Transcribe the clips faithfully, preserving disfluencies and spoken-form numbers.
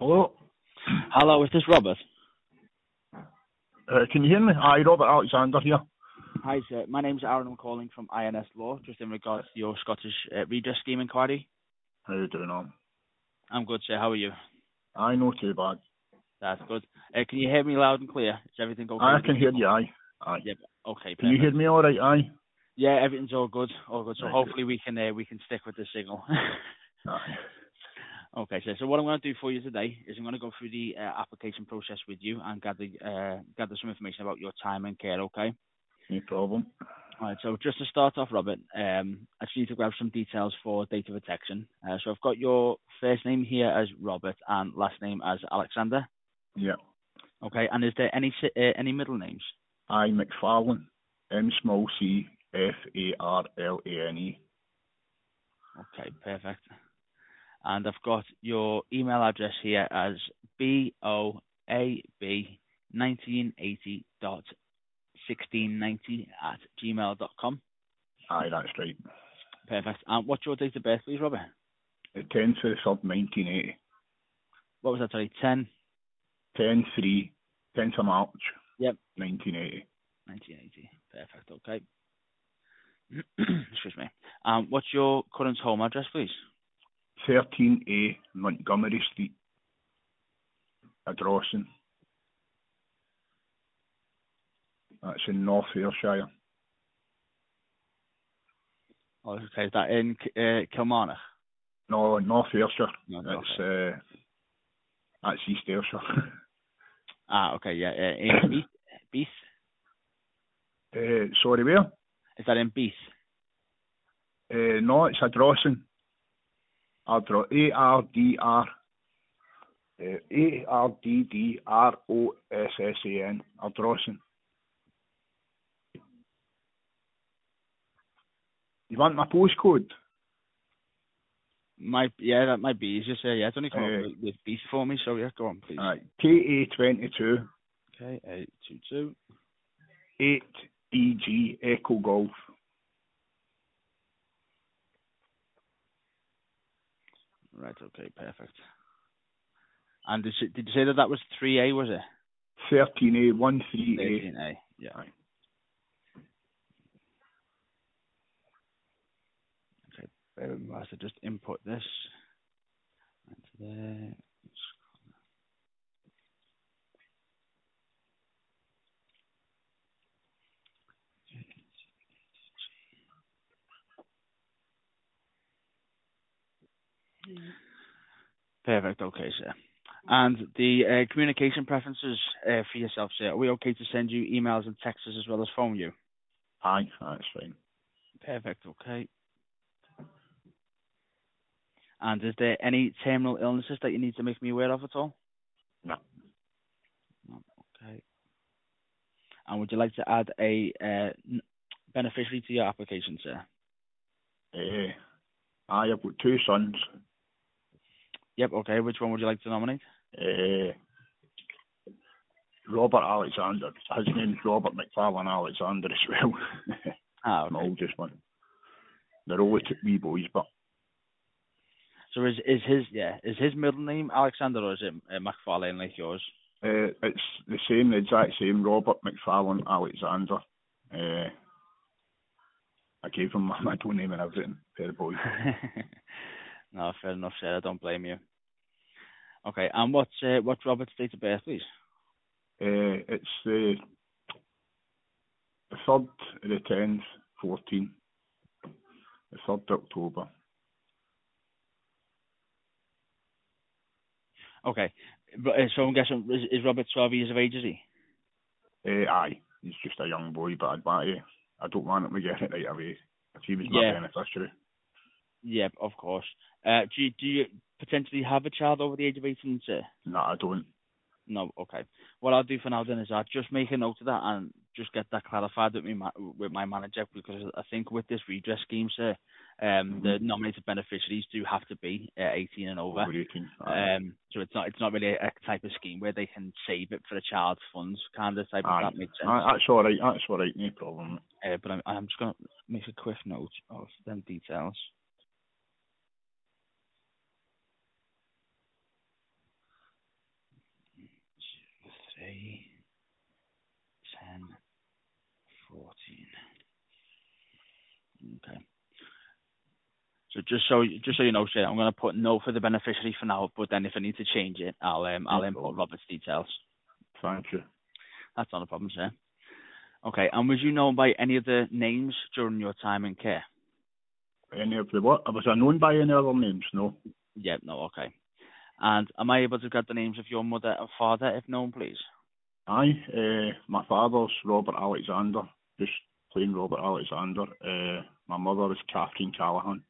Hello. Hello, is this Robert? Uh, can you hear me? Hi, Robert Alexander here. Hi, sir. My name's Aaron. I'm calling from I N S Law, just in regards to your Scottish uh, redress scheme inquiry. How you doing, on? I'm good, sir. How are you? I know too bad. That's good. Uh, can you hear me loud and clear? Is everything okay? I with can you? hear you, aye. Aye. Yep. Okay, Can you perfect. hear me all right, aye? Yeah, everything's all good. All good. So Right, hopefully we can uh, we can stick with the signal. good. Aye. Okay, sir. So what I'm going to do for you today is I'm going to go through the uh, application process with you and gather uh, gather some information about your time and care. Okay. No problem. All right, so just to start off, Robert, um, I just need to grab some details for data protection. Uh, so I've got your first name here as Robert and last name as Alexander. Yeah. Okay, and is there any si- uh, any middle names? I McFarlane. M small c F A R L A N E. Okay, perfect. And I've got your email address here as B O A B nineteen eighty dot sixteen ninety at gmail dot com. Aye, that's right. Perfect. And what's your date of birth, please, Robert? The tenth of the third, nineteen eighty. What was that, sorry, ten? ten three. tenth of March. Yep. nineteen eighty. nineteen eighty. Perfect, okay. Excuse me. Um, what's your current home address, please? thirteen A Montgomery Street, Ardrossan. That's in North Ayrshire. Oh, okay, is that in uh, Kilmarnock? No, North Ayrshire. No, It's okay. uh, that's East Ayrshire. Ah, okay, yeah. Uh, in Beath? Beath? uh, sorry, where? Is that in Beath? Uh, no, it's Ardrossan. Ardro A R D R uh, A R D D R O S S A N. Ardrossan. You want my postcode? Might, yeah, that might be easier. So, yeah, it's only come up Uh, with, with Beath for me, so yeah, go on, please. Right. K A twenty-two Okay, eight two two. eight E G Echo Golf. Right, okay, perfect. And did you, did you say that that was three A, was it? thirteen A one three A. thirteen A, yeah. Aye. Okay, bear with me whilst I just input this. Into there. Perfect. Okay, sir. And the uh, communication preferences uh, for yourself, sir, are we okay to send you emails and texts as well as phone you? Aye, that's fine. Perfect. Okay. And is there any terminal illnesses that you need to make me aware of at all? No. No. Okay. And would you like to add a uh, n- beneficiary to your application, sir? Uh, aye, I've got two sons. Yep. Okay. Which one would you like to nominate? Uh, Robert Alexander. His name's Robert McFarlane Alexander as well. Ah, okay. My oldest one. They're all two wee boys, but So is is his yeah is his middle name Alexander or is it uh, McFarlane like yours? uh, it's the same, the exact same. Robert McFarlane Alexander. Uh, I gave him my middle name and everything. Fair boy. No, fair enough, sir. I don't blame you. Okay. And what's uh, what's Robert's date of birth, please? Uh, it's the the third of the tenth, fourteen. The third of October. Okay. But, uh, so I'm guessing is, is Robert twelve years of age? Is he? Uh, aye, he's just a young boy, but I'd want to, I don't want him to get it right away. If he was my Yeah. beneficiary. Yeah, of course. Uh, do you, do you potentially have a child over the age of eighteen, sir? No, I don't. No. Okay. What I'll do for now then is I'll just make a note of that and just get that clarified with me ma- with my manager, because I think with this redress scheme, sir, um, Mm-hmm. the nominated beneficiaries do have to be uh, eighteen and over. Over eighteen. Aye. Um, so it's not it's not really a, a type of scheme where they can save it for a child's funds kind of type. If Aye. that makes sense. Aye, that's all right. That's all right. No problem. Uh, but I'm, I'm just gonna make a quick note of them details. Okay. So just so just so you know, sir, I'm going to put no for the beneficiary for now, but then if I need to change it, I'll um, I'll No input problem. Robert's details. Thank you. That's not a problem, sir. Okay, and was you known by any other names during your time in care? Any of the what? Was I known by any other names? No. Yeah, no, okay. And am I able to get the names of your mother and father, if known, please? Aye, uh, my father's Robert Alexander, just plain Robert Alexander. Uh, my mother is Catherine Callahan.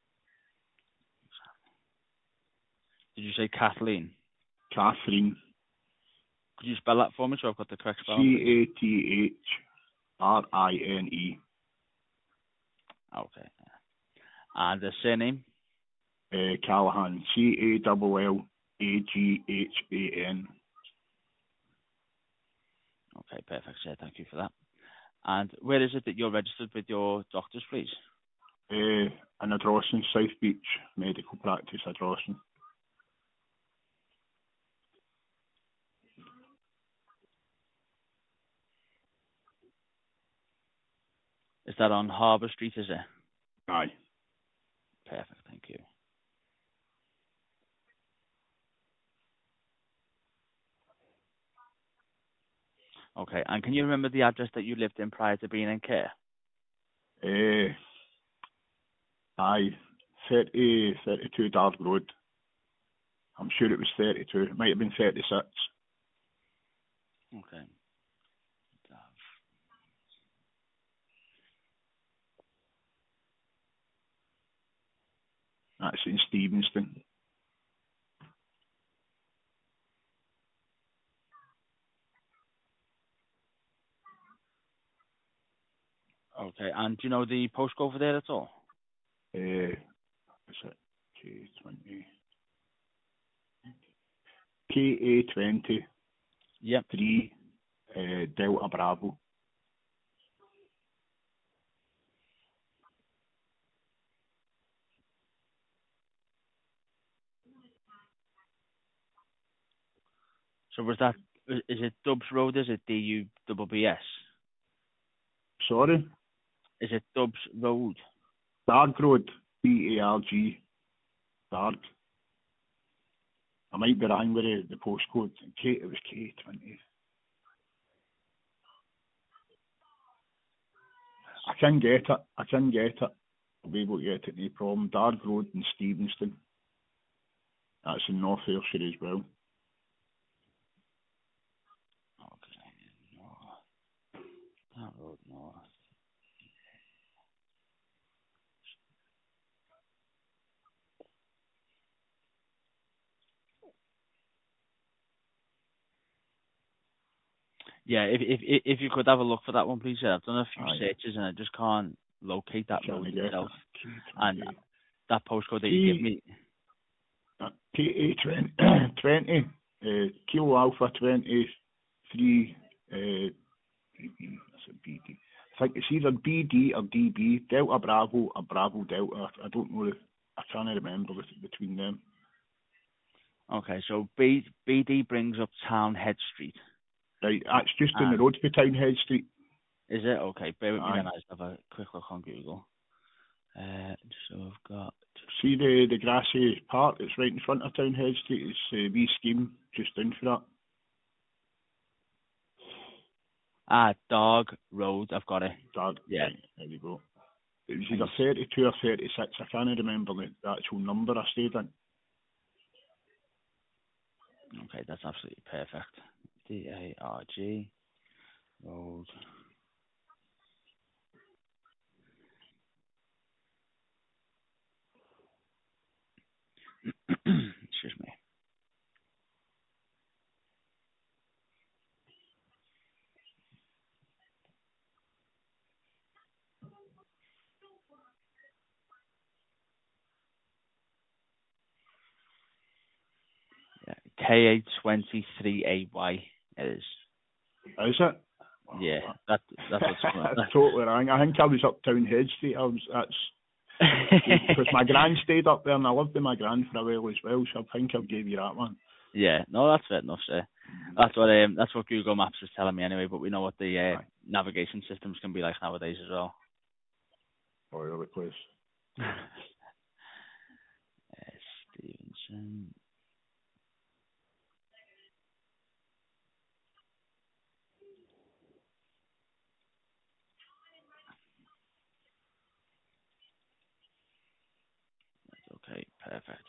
Did you say Kathleen? Catherine. Could you spell that for me so I've got the correct spelling? C A T H R I N E. Okay. And the surname? Uh, Callahan. C A L L A G H A N. Okay, perfect, sir. Thank you for that. And where is it that you're registered with your doctors, please? Uh, in Ardrossan, South Beach Medical Practice, Ardrossan. Is that on Harbour Street, is it? Aye. Perfect, thank you. Okay, and can you remember the address that you lived in prior to being in care? Uh, aye. thirty, thirty-two Dard Road. I'm sure it was thirty-two. It might have been thirty-six. Okay. That's in Stevenston. Okay, and do you know the postcode over there at all? Uh, what's it? K twenty. K A twenty Yep. three uh, Delta Bravo. So was that, is it Dubs Road, is it D U B B S? Sorry? Is it Dubs Road? Darg Road. B A R G. Darg. I might be wrong with the, the postcode. K, it was K twenty. I can get it. I can get it. I'll be able to get it, no problem. Darg Road in Stevenston. That's in North Ayrshire as well. Okay, north. That road north. Yeah, if if if you could have a look for that one, please. Sir. I've done a few Aye. searches and I just can't locate that Trying road to get itself. it. And that postcode that See, you give me. K A twenty, uh, Kilo Alpha twenty-three, uh, that's a B D. I think it's either B D or D B, Delta Bravo or Bravo Delta. I don't know, I can't remember between them. Okay, so B, BD brings up Townhead Street. Right, that's just Ah. in the road to Townhead Street. Is it? Okay, bear with me Aye. then. I just have a quick look on Google. Uh, so I've got... See the, the grassy part that's right in front of Townhead Street? It's a wee scheme just down for that. Ah, Dog Road. I've got it. Dog, Yeah. right, there you go. It was either thirty-two or thirty-six. I can't remember the, the actual number I stayed in. Okay, that's absolutely perfect. D A R G Road. Excuse me. Yeah, K A twenty-three A Y it is. Is it? Yeah, that that's what's going on. That's totally wrong. I think I was up Townhead Street. I was, that's because my gran stayed up there and I lived with my gran for a while as well, so I think I gave you that one. Yeah, no, that's fair enough, sir. That's what um, that's what Google Maps was telling me anyway. But we know what the uh, navigation systems can be like nowadays as well. all over the place. uh, Stevenson. Okay, perfect.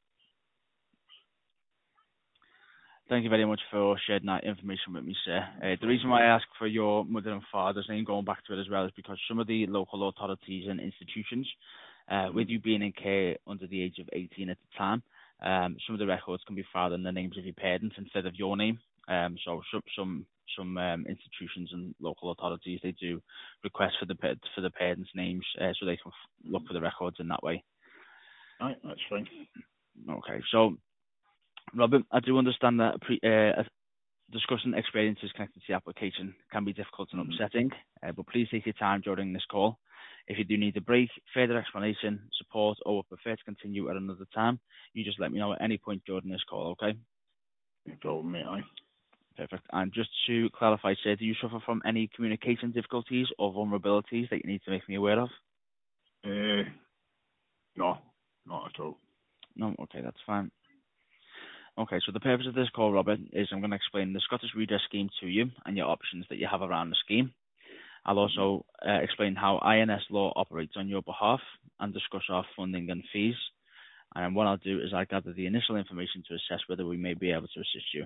Thank you very much for sharing that information with me, sir. Uh, the reason why I ask for your mother and father's name, going back to it as well, is because some of the local authorities and institutions, uh, mm-hmm. with you being in care under the age of eighteen at the time, um, some of the records can be filed in the names of your parents instead of your name. Um, so some some some um, institutions and local authorities, they do request for the for the parents' names, uh, so they can f- look for the records in that way. Right, that's fine. Okay, so Robert, I do understand that pre, uh, discussing experiences connected to the application can be difficult and upsetting, uh, but please take your time during this call. If you do need a break, further explanation, support, or would prefer to continue at another time, you just let me know at any point during this call, okay? No problem, mate, aye. Perfect. And just to clarify, sir, do you suffer from any communication difficulties or vulnerabilities that you need to make me aware of? Uh, no, not at all. No? Okay, that's fine. Okay, so the purpose of this call, Robert, is I'm going to explain the Scottish Redress Scheme to you and your options that you have around the scheme. I'll also uh, explain how I N S law operates on your behalf and discuss our funding and fees. And what I'll do is I'll gather the initial information to assess whether we may be able to assist you.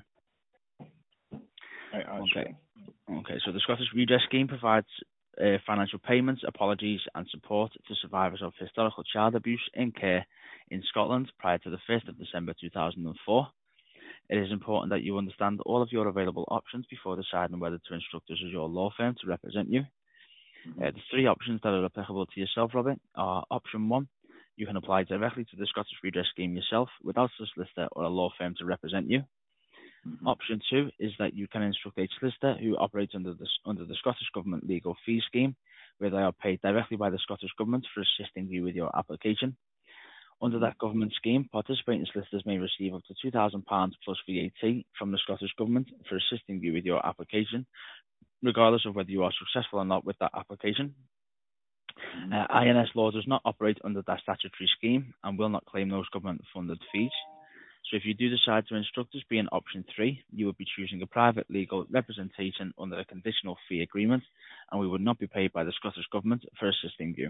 Right, okay. Okay, so the Scottish Redress Scheme provides uh, financial payments, apologies and support to survivors of historical child abuse in care in Scotland prior to the first of December two thousand four. It is important that you understand all of your available options before deciding whether to instruct us as your law firm to represent you. Mm-hmm. Uh, the three options that are applicable to yourself, Robert, are option one, you can apply directly to the Scottish Redress Scheme yourself without a solicitor or a law firm to represent you. Mm-hmm. Option two is that you can instruct a solicitor who operates under the, under the Scottish Government Legal Fee Scheme, where they are paid directly by the Scottish Government for assisting you with your application. Under that government scheme, participating solicitors may receive up to two thousand pounds plus V A T from the Scottish Government for assisting you with your application, regardless of whether you are successful or not with that application. Mm-hmm. Uh, I N S law does not operate under that statutory scheme and will not claim those government-funded fees. So if you do decide to instruct us being option three, you would be choosing a private legal representation under a conditional fee agreement, and we would not be paid by the Scottish Government for assisting you.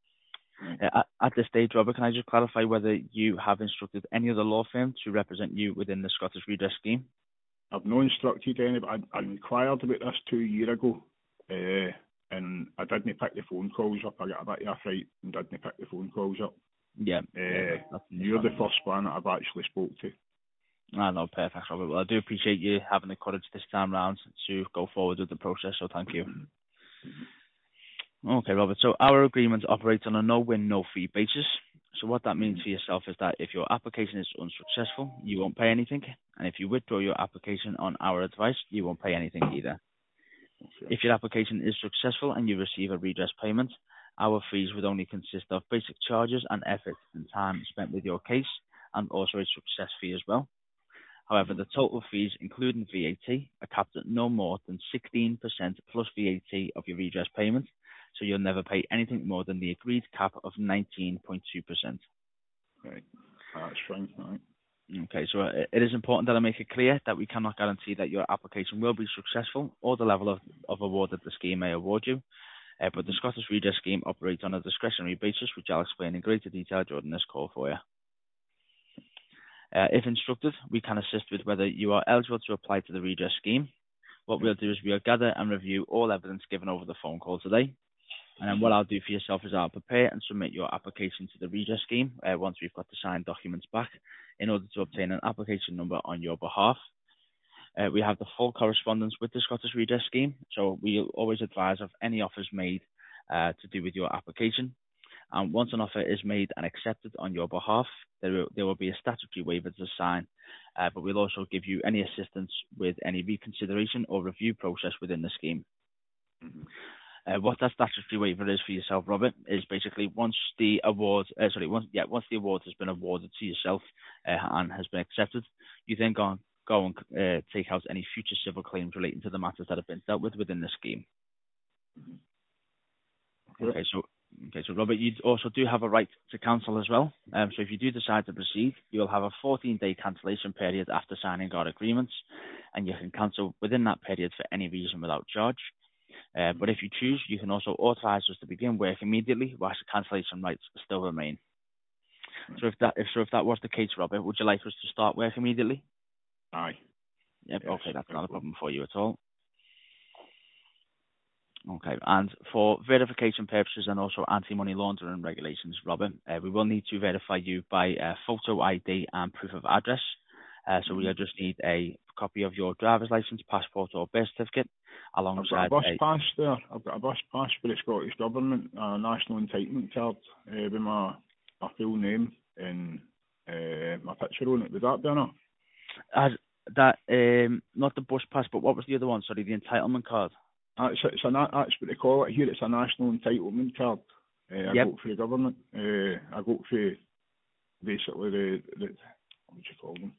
Uh, at, at this stage, Robert, can I just clarify whether you have instructed any other law firm to represent you within the Scottish Redress Scheme? I've not instructed any, but I, I inquired about this two years ago, uh, and I didn't pick the phone calls up. I got a bit of a fright and didn't pick the phone calls up. Yeah. Uh, yeah you're the first one that I've actually spoke to. I know, perfect, Robert. Well, I do appreciate you having the courage this time round to go forward with the process, so thank you. Mm-hmm. Okay, Robert. So our agreement operates on a no-win, no-fee basis. So what that means for yourself is that if your application is unsuccessful, you won't pay anything. And if you withdraw your application on our advice, you won't pay anything either. Okay. If your application is successful and you receive a redress payment, our fees would only consist of basic charges and effort and time spent with your case, and also a success fee as well. However, the total fees, including V A T, are capped at no more than sixteen percent plus V A T of your redress payment. So you'll never pay anything more than the agreed cap of nineteen point two percent. Right. That's fine. Right. Okay, so it is important that I make it clear that we cannot guarantee that your application will be successful or the level of, of award that the scheme may award you. Uh, but the Scottish Redress Scheme operates on a discretionary basis, which I'll explain in greater detail during this call for you. Uh, if instructed, we can assist with whether you are eligible to apply to the redress scheme. What we'll do is we'll gather and review all evidence given over the phone call today. And then what I'll do for yourself is I'll prepare and submit your application to the redress scheme uh, once we've got the signed documents back in order to obtain an application number on your behalf. Uh, we have the full correspondence with the Scottish Redress Scheme, so we'll always advise of any offers made uh, to do with your application. And once an offer is made and accepted on your behalf, there will, there will be a statutory waiver to sign, uh, but we'll also give you any assistance with any reconsideration or review process within the scheme. Mm-hmm. Uh, what that statutory waiver is for yourself, Robert, is basically once the award, uh, sorry, once yeah, once the award has been awarded to yourself uh, and has been accepted, you then go on, go and uh, take out any future civil claims relating to the matters that have been dealt with within the scheme. Mm-hmm. Okay, so Okay, so Robert, you also do have a right to cancel as well. Um, so if you do decide to proceed, you'll have a fourteen-day cancellation period after signing our agreements, and you can cancel within that period for any reason without charge. Uh, but if you choose, you can also authorise us to begin work immediately, whilst the cancellation rights still remain. So if that, if so, if that was the case, Robert, would you like us to start work immediately? Aye. Yep. Yes, Okay, that's not a go. problem for you at all. Okay, and for verification purposes and also anti-money laundering regulations, Robert, uh, we will need to verify you by uh, photo I D and proof of address. Uh, so mm-hmm. we'll just need a copy of your driver's license, passport or birth certificate, alongside I've got a bus a... pass there. I've got a bus pass for the Scottish Government, a national entitlement card uh, with my, my full name and uh, my picture on it. Would that be enough? As that, um, not the bus pass, but what was the other one? Sorry, the entitlement card. That's, it's a, that's what they call it here. It's a national entitlement card. Uh, I yep. got for the government. Uh, I got for basically the, the what do you call them?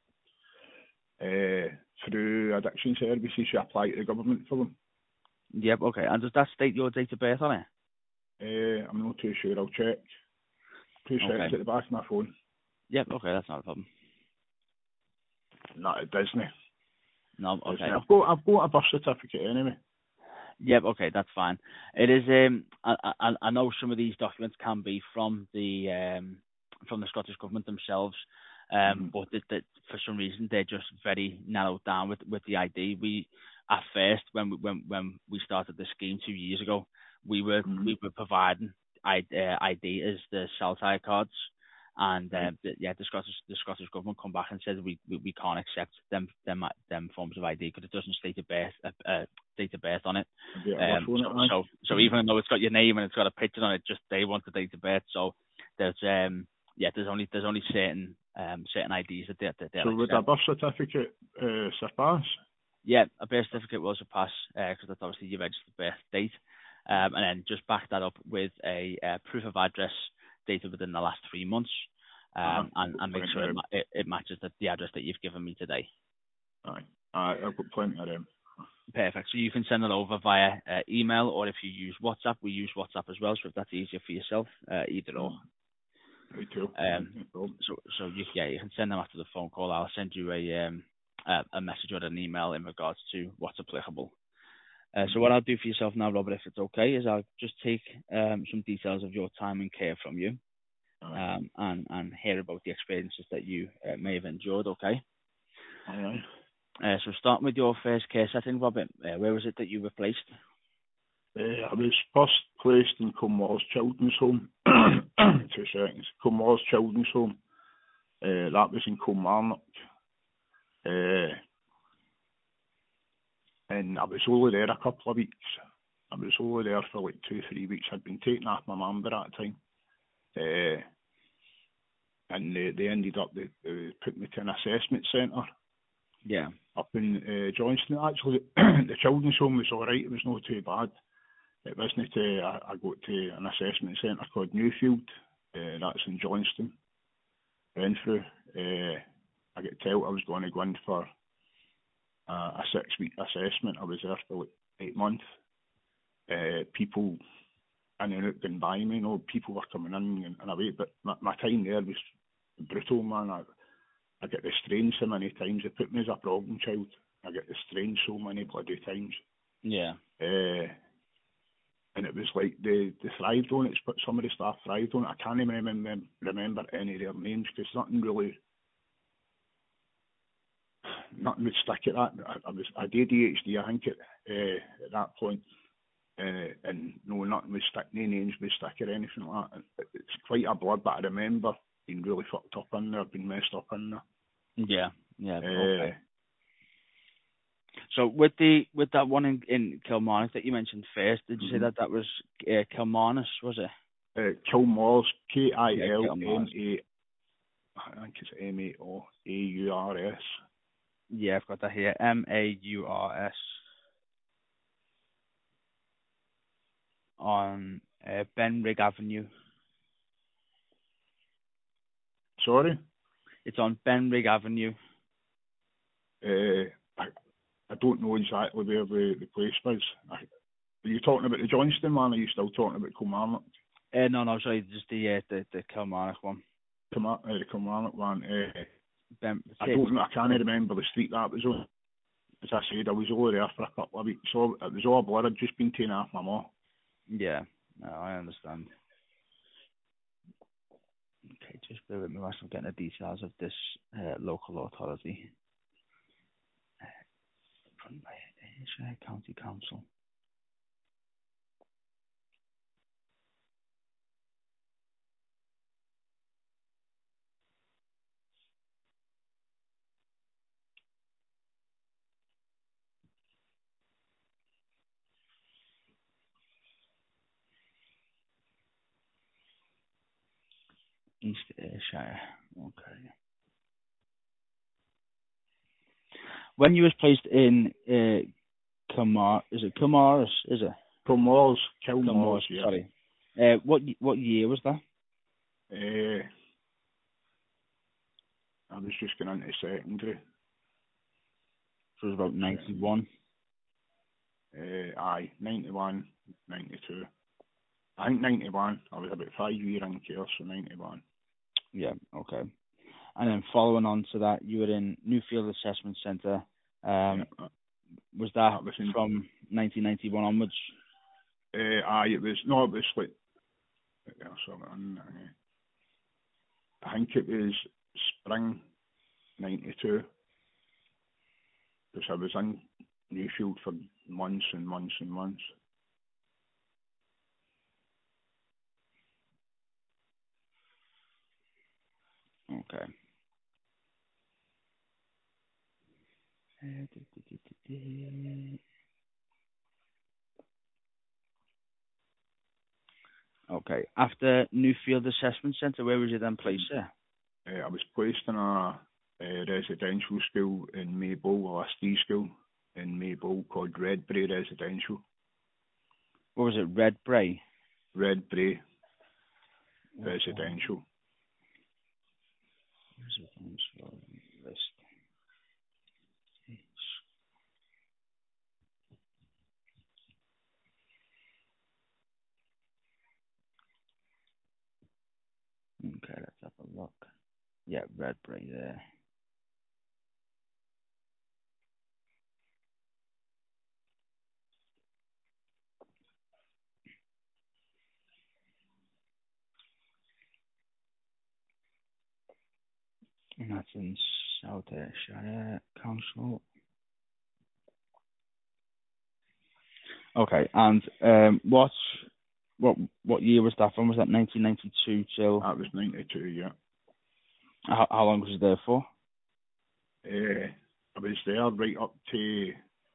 Uh, through addiction services, you apply to the government for them. Yep, okay. And does that state your date of birth on it? Uh, I'm not too sure. I'll check. Two okay. seconds at the back of my phone. Yep, okay, that's not a problem. No, it doesn't. No, okay. Disney. I've got I've got a birth certificate anyway. Yep, okay, that's fine. It is. Um, I, I, I know some of these documents can be from the um, from the Scottish Government themselves, um, mm-hmm. but that, that for some reason they're just very narrowed down with, with the I D. We at first, when we when when we started the scheme two years ago, we were mm-hmm. we were providing I, uh, I D as the cell tie cards. And uh, the, yeah, the Scottish the Scottish government come back and said we we, we can't accept them them them forms of I D because it doesn't state a birth uh, uh, date of birth on it. Um, so, so so even though it's got your name and it's got a picture on it, just they want the date of birth. So there's um yeah there's only there's only certain um certain I Ds that they that they. So would a birth certificate uh, surpass? Yeah, a birth certificate will surpass because uh, that's obviously your registered birth date, um, and then just back that up with a uh, proof of address dated within the last three months, um, uh-huh. and, and make sure it, it, it matches the, the address that you've given me today. Aye, Aye I've got plenty of them. Perfect. So you can send it over via uh, email, or if you use WhatsApp, we use WhatsApp as well. So if that's easier for yourself, uh, either or. Me too. Um, so so you, yeah, you can send them after the phone call. I'll send you a um, a, a message or an email in regards to what's applicable. Uh, so what I'll do for yourself now, Robert, if it's okay, is I'll just take um, some details of your time and care from you, um, and, and hear about the experiences that you uh, may have endured, okay? Aye, aye. Uh, so starting with your first care setting, Robert, uh, where was it that you were placed? Uh, I was first placed in Cumwalls Children's Home. Two seconds. Cumwalls Children's Home. Uh, that was in Kilmarnock. Uh, And I was only there a couple of weeks. I was only there for like two, three weeks. I'd been taken off my mum by that time. Uh, and they, they ended up, they, they put me to an assessment centre. Yeah. Up in uh, Johnston. Actually, the children's home was alright. It was not too bad. It wasn't to, I, I got to an assessment centre called Newfield. Uh, that's in Johnston. Went through. Uh, I got told I was going to go in for Uh, a six-week assessment. I was there for like eight months. Uh, people in and out going by me, you know, people were coming in and, and away, but my, my time there was brutal, man. I, I get restrained so many times. They put me as a problem child. I get restrained so many bloody times. Yeah. Uh, and it was like they, they thrived on it, but some of the staff thrived on it. I can't even remember, remember any of their names because nothing really... Nothing would stick at that. I, I was I had A D H D, I think, at, uh, at that point, uh, and no, nothing would stick. No names would stick or anything like that. It, it's quite a blur, but I remember being really fucked up in there, being messed up in there. Yeah, yeah. Uh, okay. So with the with that one in, in Kilmarnock that you mentioned first, did you mm-hmm. say that that was uh, Kilmarnock, was it? Uh, Kilmores, K I L M A. I think it's M A O A U R S. Yeah, I've got that here. M A U R S. On uh, Benrig Avenue. Sorry? It's on Benrig Avenue. Uh, I, I don't know exactly where the, the place was. I, are you talking about the Johnston one, or are you still talking about Kilmarnock? Uh, no, no, sorry, just the uh, the the Kilmarnock one. Kilmar- uh, the Kilmarnock one. Uh, Ben, I don't know. I can't remember the street that was on. As I said, I was over there for a couple of weeks, so it was all a blur. I'd just been taken off my mom. Yeah, no, I understand. Okay, just bear with me whilst I'm getting the details of this uh, local authority. Uh, run by Ayrshire County Council. East Ayrshire. Okay. When you was placed in uh, Kilmar, is it Kilmaris? Is it? Kilmores, Kilmores, yeah. Sorry. Uh, what what year was that? Uh, I was just going into secondary. So it was about ninety-one. Uh, aye, ninety-one, ninety-two. I think ninety-one. I was about five years in care, so ninety-one. Yeah, okay. And then following on to that, you were in Newfield Assessment Centre. Um, yeah, was that, that was in, from nineteen ninety-one onwards? Uh, aye, it was, no, it was like, what else was I in? I think it was spring ninety-two, because I was in Newfield for months and months and months. Okay. Okay. After Newfield Assessment Centre, where was you then placed there? Uh, I was placed in a, a residential school in Maybole, a Listee school in Maybole called Redbrae Residential. What was it, Redbrae? Redbrae Residential. Residential list. Okay, let's have a look. Yeah, Redbrae there. And that's in South Ayrshire Council. Okay, and um, what what what year was that from? Was that nineteen ninety-two till? That was ninety-two, yeah. How, how long was you there for? Uh, I was there right up to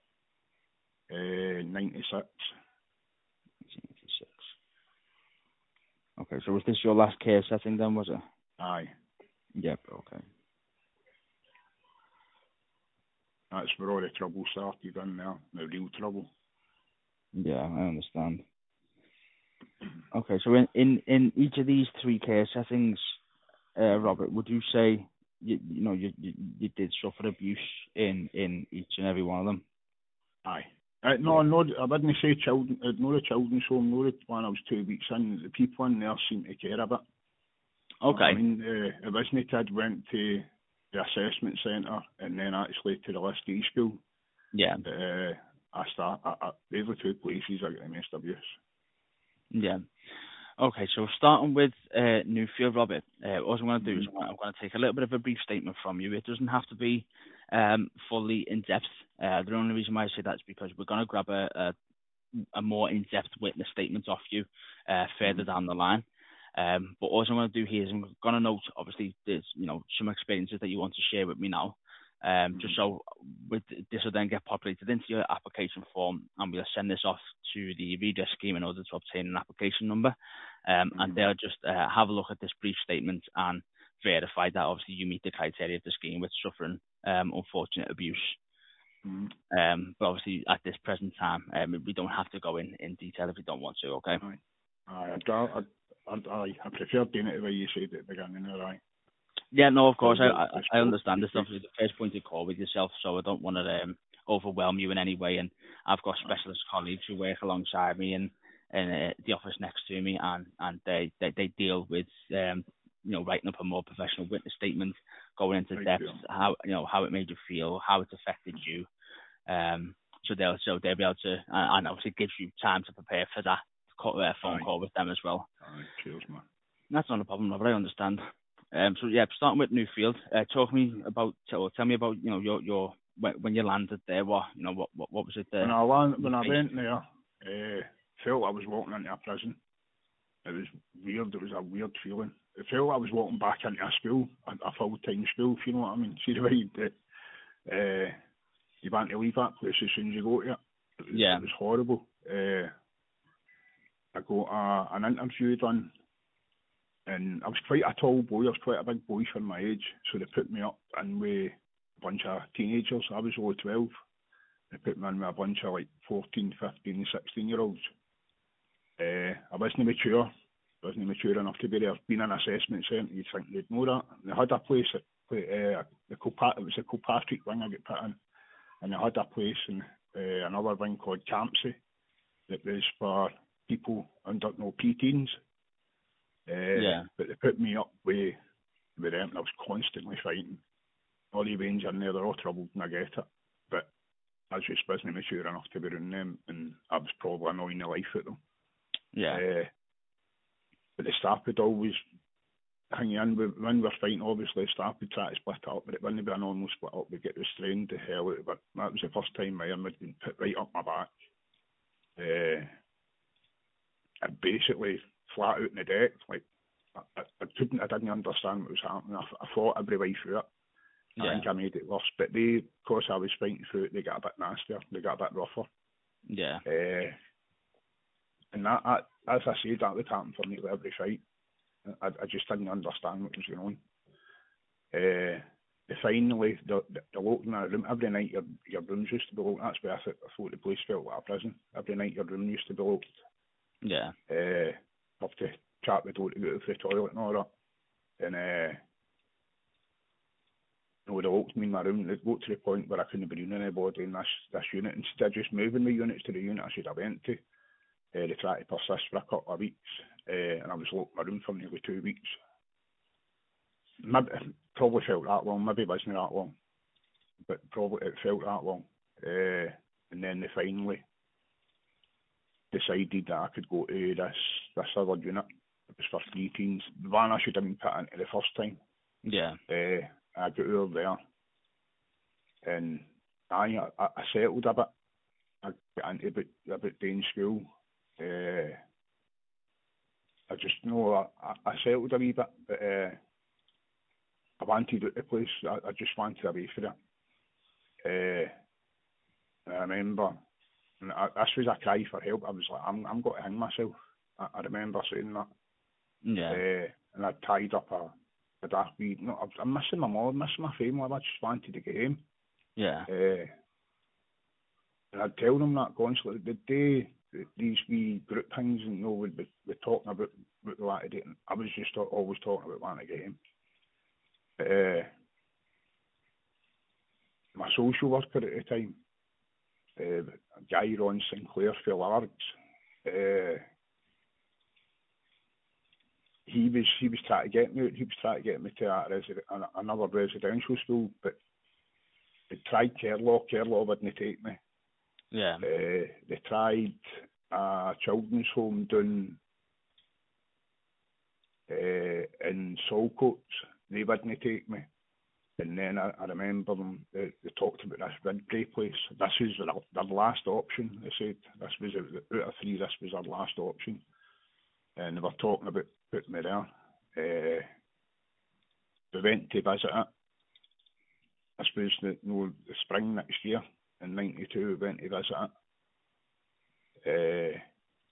uh, ninety-six. ninety-six. Okay, so was this your last care setting then, was it? Aye. Yep, okay. That's where all the trouble started in there, the real trouble. Yeah, I understand. Okay, so in, in, in each of these three care settings, uh, Robert, would you say you, you know you, you you did suffer abuse in, in each and every one of them? Aye. Uh, no, no, I wouldn't say children, uh, no the children's home, no the one I was two weeks in, the people in there seemed to care a bit. Okay. I mean, uh, originally kid went to the assessment centre and then actually to the Listee school. Yeah. Uh, I start, I, I, these were two places I got the most abuse. Yeah. Okay, so starting with uh, Newfield, Robert, uh, what I'm going to do mm-hmm. is I'm going to take a little bit of a brief statement from you. It doesn't have to be um, fully in-depth. Uh, the only reason why I say that is because we're going to grab a, a, a more in-depth witness statement off you uh, further mm-hmm. down the line. Um, but all I'm going to do here is I'm going to note, obviously, there's you know some experiences that you want to share with me now. Um, mm-hmm. Just so with, this will then get populated into your application form, and we'll send this off to the redress scheme in order to obtain an application number. Um, mm-hmm. And they'll just uh, have a look at this brief statement and verify that obviously you meet the criteria of the scheme with suffering um, unfortunate abuse. Mm-hmm. Um, but obviously at this present time, um, we don't have to go in, in detail if you don't want to. Okay. Aye. Aye. I'd, I'd, I'd, I'd, I prefer doing it the way you said at the beginning. Aye. Yeah, no, of course, I, I, I understand. This is obviously the first point of call with yourself, so I don't want to um, overwhelm you in any way. And I've got specialist colleagues who work alongside me, and in uh, the office next to me, and and they they, they deal with um, you know, writing up a more professional witness statement, going into Right, depth, yeah. how you know how it made you feel, how it's affected you. Um, so they'll so they'll be able to, uh, and obviously gives you time to prepare for that call, uh, phone Aye. call with them as well. Aye, cheers, man. That's not a problem, Robert. I understand. Um, so yeah, starting with Newfield, uh, talk me about, or tell me about, you know, your your when, when you landed there. What you know, what what, what was it there? When I land, when I went there, uh, felt I was walking into a prison. It was weird. It was a weird feeling. It felt I was walking back into a school, a, a full-time school, if you know what I mean. See the way that uh, you want to leave that place as soon as you go to it. It was, Yeah. it was horrible. Uh, I got a, an interview done, and I was quite a tall boy. I was quite a big boy for my age, so they put me up in with a bunch of teenagers. I was only twelve. They put me in with a bunch of like fourteen, fifteen, sixteen year olds. Uh, I wasn't mature. I wasn't mature enough to be there. Being an assessment centre, you'd think they'd know that. And they had a place at uh, the Kilpa- it was the Kilpatrick wing I got put in, and they had a place in uh, another wing called Campsie that was for people under no preteens. Uh, Yeah. But they put me up with with them, and I was constantly fighting. All the range in there, they're all troubled, and I get it. But I just wasn't mature enough to be around them, and I was probably annoying the life out of them. Yeah. Uh, but the staff would always hang in. When we're fighting, obviously, the staff would try to split it up, but it wouldn't be a normal split up. We'd get restrained the hell out of it. That was the first time my arm had been put right up my back. Uh, I basically flat out in the deck. Like, I, I couldn't, I didn't understand what was happening. I, I fought every way through it. I Yeah. think I made it worse. But they, of course, I was fighting through it, they got a bit nastier. They got a bit rougher. Yeah. Uh, and that, that, as I said, that would happen for nearly every fight. I, I just didn't understand what was going on. Uh, they finally, the, the, the locked in a room, every night your, your rooms used to be locked. That's why I, th- I thought the place felt like a prison. Every night your room used to be locked. Yeah. Uh, have to chat the door to go to the toilet and all that. And, uh, you know, they locked me in my room. They got to the point where I couldn't be around anybody in this, this unit. Instead of just moving the units to the unit I should have went to, uh, they tried to persist for a couple of weeks. Uh, and I was locked in my room for nearly two weeks. Maybe, probably felt that long, maybe it wasn't that long, but probably it felt that long. Uh, and then they finally decided that I could go to this this other unit. It was for three teens. The one I should have been put into the first time. Yeah. Uh, I got over there, and I I, I settled a bit. I got into about, about doing school. Uh, I just know I, I settled a wee bit, but uh, I wanted out the place. I, I just wanted away for it. Uh, and I remember, and I, this was a cry for help. I was like, I'm I'm going to hang myself. I, I remember saying that. Yeah. Uh, and I tied up a, a dark weed. No, I'm missing my mom, missing my family. I just wanted to get home. Yeah. Uh, and I'd tell them that constantly. The day these wee group things, and you know, we'd be, be talking about what they wanted to do, I was just always talking about wanting to get home. Uh, my social worker at the time, uh, a guy Ron Sinclair for Largs, uh, he was he was trying to get me. He was trying to get me to a resi- another residential school, but they tried Kerlaw. Kerlaw wouldn't take me. Yeah. Uh, they tried a children's home down uh, in Saltcoats. They wouldn't take me. And then I, I remember them, they, they talked about this Ridbury place. This was their, their last option, they said. This was, out of three, this was their last option. And they were talking about putting me there. Uh, we went to visit it. I suppose the, you know, the spring next year, in ninety-two, we went to visit it. Uh,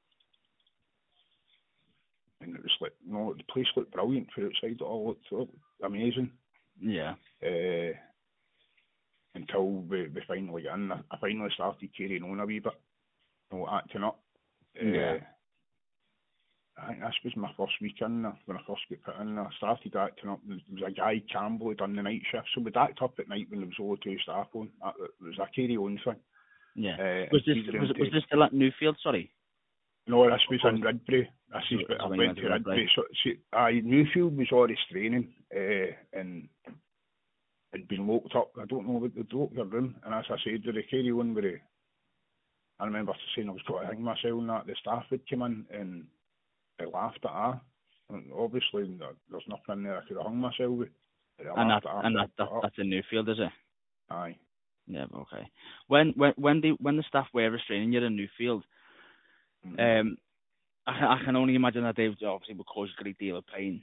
and it was like, you know, the place looked brilliant for outside. It all looked, it looked amazing. Yeah. Uh, until we, we finally got in. I finally started carrying on a wee bit, you know, acting up. Uh, Yeah. I think this was my first week in there, when I first got put in there. I started acting up. There was a guy, Campbell, who done the night shift, so we'd act up at night when there was only two staff on. It was a carry on thing. Yeah. Uh, was this was, was this still at Newfield? Sorry. No, this was in Redbury. This is, So- so I when you went went to to Redbury. Redbury. So, see, I Newfield was already training, uh, and had been locked up. I don't know what they'd locked their room. And as I said, did they carry on with it? I remember saying I was going to hang myself and that. The staff had come in and they laughed at her. And obviously, there's nothing in there I could have hung myself with. They And that, laughed at her, and that, picked that it up. that's in Newfield, is it? Aye. Yeah, okay. When when when the when the staff were restraining you in Newfield, Mhm. um, I, can- I can only imagine that they obviously would cause a great deal of pain.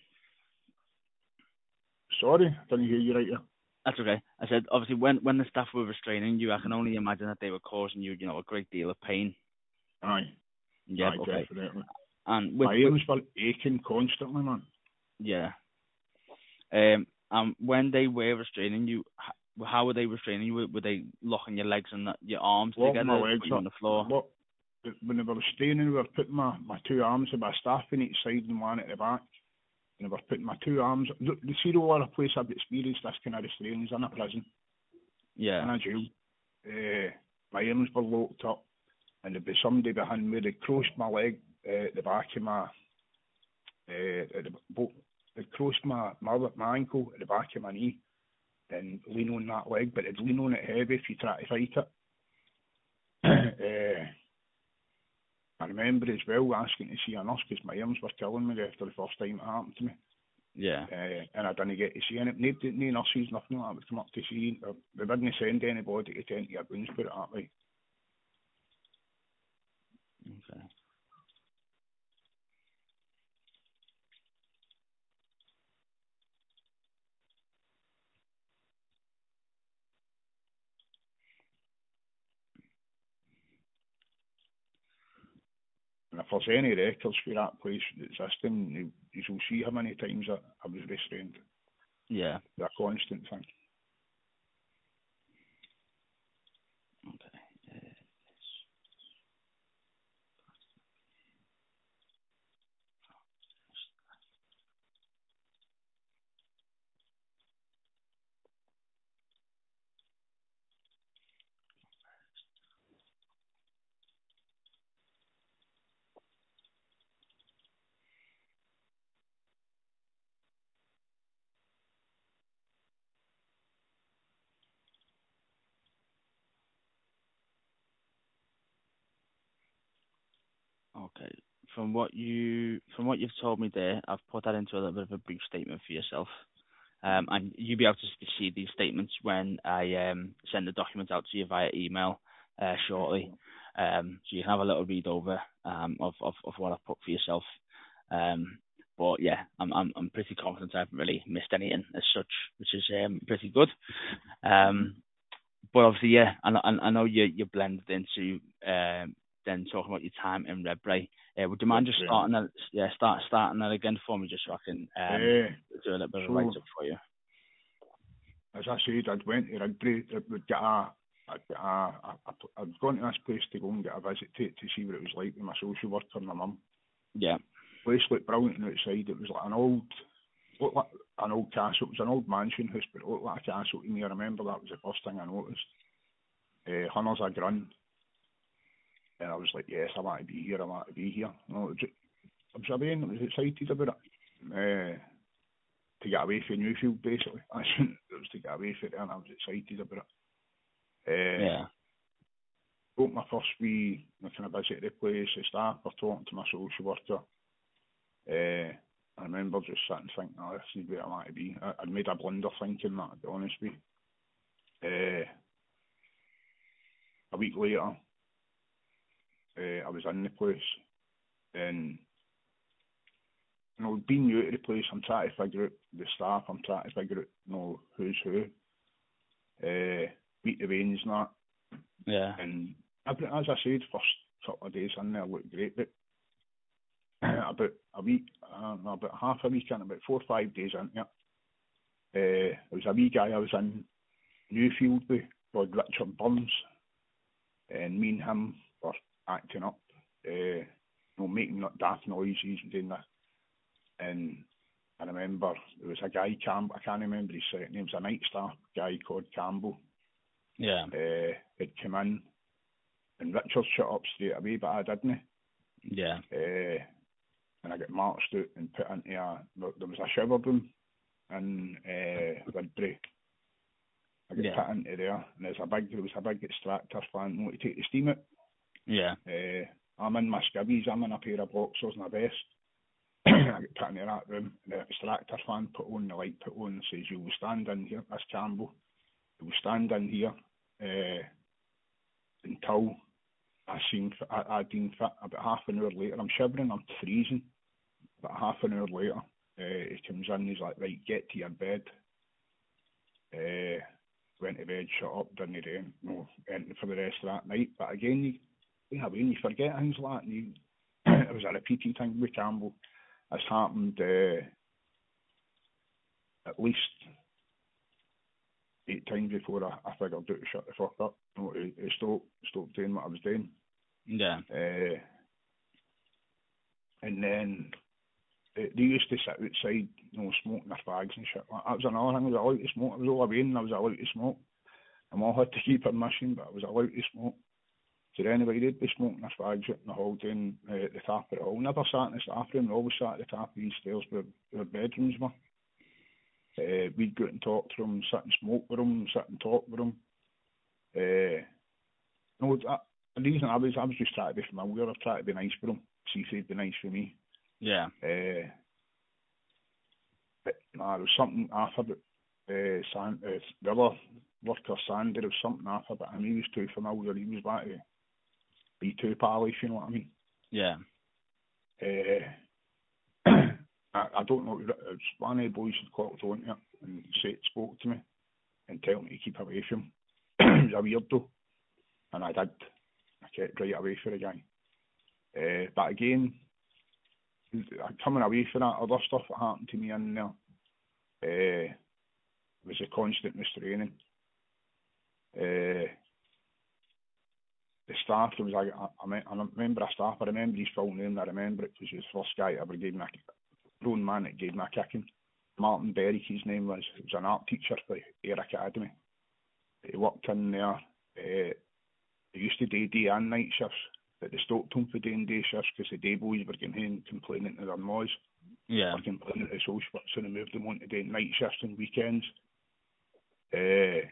Sorry, didn't hear you right there. That's okay. I said obviously when when the staff were restraining you, I can only imagine that they were causing you, you know, a great deal of pain. Aye. Yeah, Aye, okay. definitely. And with, My with ears were aching constantly, man. yeah, um, and when they were restraining you, h- how were they restraining you? Were were they locking your legs and that- your arms Locking together, my legs putting you on up. the floor? Lock, when they were restraining, they were putting my, my two arms and my staff in each side and one at the back. And they were putting my two arms. Look, the Ciro other place I've experienced this kind of restraining is in a prison, Yeah. in a jail. Uh, my arms were locked up, and there'd be somebody behind me. They crossed my leg uh, at the back of my, uh, at the, both, they crossed my, my my ankle at the back of my knee, and lean on that leg, but they'd lean on it heavy if you try to fight it. uh, I remember as well asking to see a nurse because my arms were killing me after the first time it happened to me. Yeah. Uh, and I didn't get to see any, no, no nurses, nothing like that would come up to see. Or they didn't send anybody to tend to your wounds, put it that way. Okay. And if there's any records for that place existing, you, you will see how many times I, I was restrained. Yeah. It's a constant thing. Okay. Uh, Okay. From what you from what you've told me there, I've put that into a little bit of a brief statement for yourself. Um, and you'll be able to see these statements when I um, send the documents out to you via email uh, shortly. Um, so you can have a little read over um, of, of, of what I've put for yourself. Um, but yeah, I'm, I'm I'm pretty confident I haven't really missed anything as such, which is um, pretty good. Um, but obviously, yeah, I, I, I know you you blended into um, then talking about your time in Redbury. Uh, would you mind just starting that? Yeah, start starting that again for me, just so I can um, Uh, do a little bit of so, a write up for you. As I said, I'd went to Redbury, I would get a, I'd, get a, a, a, I'd gone to this place to go and get a visit to, to see what it was like with my social worker and my mum. Yeah. The place looked brilliant on the outside. It was like an old, looked like an old castle. It was an old mansion house, but it looked like a castle to me. I remember that was the first thing I noticed. Uh, Hunters a Grun. And I was like, yes, I want to be here, I want to be here. You know, it was, I was again, I was excited about it. Uh, to get away from Newfield, basically. I it was to get away from it, and I was excited about it. Uh, Yeah. Got my first wee, I kind of visited the place, the staff were talking to my social worker. Uh, I remember just sitting thinking, oh, this is where I want to be. I, I'd made a blunder thinking that, to be honest with you. Uh, a week later, uh, I was in the place, and you know, being new to the place, I'm trying to figure out the staff, I'm trying to figure out, you know, who's who. Uh, beat the veins and that. Yeah. And as I said, first couple of days in there looked great, but about a week, uh, no, about half a week in, about four or five days in there, uh, there was a wee guy I was in Newfield with called Richard Burns, and me and him were acting up, uh, you know, making daft noises and doing that. And I remember there was a guy, Campbell, I can't remember his second name, it was a night staff guy called Campbell. Yeah. Uh, had come in, and Richard shut up straight away, but I didn't. Yeah. Uh, and I got marched out and put into a, there was a shower room in uh, Woodbury. I got Yeah. put into there, and there's a big, there was a big extractor fan to take the steam out. Yeah. Uh, I'm in my skivvies, I'm in a pair of boxers and a vest. I get put into that room, and the extractor fan put on, the light put on, and says, you will stand in here, that's Campbell, you will stand in here uh, until I seen, I, I deem fit. About half an hour later, I'm shivering, I'm freezing. About half an hour later, uh, he comes in, he's like, right, get to your bed. Uh, went to bed, shut up, didn't he, no, anything for the rest of that night. But again, you, you know, when you forget things like that, and you, it was a repeated thing with Campbell. It's happened uh, at least eight times before I, I figured out to shut the fuck up. You know, to, to stop, stop doing what I was doing. Yeah. Uh, and then they, they used to sit outside, you know, smoking their fags and shit. That was another thing. I was allowed to smoke. I was all away and I was allowed to smoke. I'm all had to keep permission, but I was allowed to smoke. So anyway, they'd be smoking their fags out in the hall down uh, at the top of the hall. Never sat in the staff room. They always sat at the top of these stairs where their bedrooms were. Uh, we'd go out and talk to them, sit and smoke with them, sit and talk with them. Uh, no, that, the reason I was, I was just trying to be familiar. I was trying to be nice for them, see if they'd be nice for me. Yeah. Uh, but nah, there was something after about uh, San, uh, the other worker, Sandy, there was something after about him. He was too familiar. He was back to be too pally, if you know what I mean. Yeah. Uh, I, I don't know, it was one of the boys had clocked on to it and said, spoke to me and tell me to keep away from him. It was a weirdo, and I did. I kept right away from the guy. Uh, but again, coming away from that, other stuff that happened to me in there uh, was a constant restraining. Uh, the staff, there was a, I, I remember a staff, I remember his full name, I remember it because he was the first guy that ever gave me a grown man that gave me a kicking. Martin Berwick, his name was. He was an art teacher for Air Academy. He worked in there. Uh, they used to do day and night shifts, but they stopped him for doing day shifts because the day boys were getting in complaining to their noise. Yeah. Or complaining to the social work, so they moved them on to doing night shifts and weekends. Uh,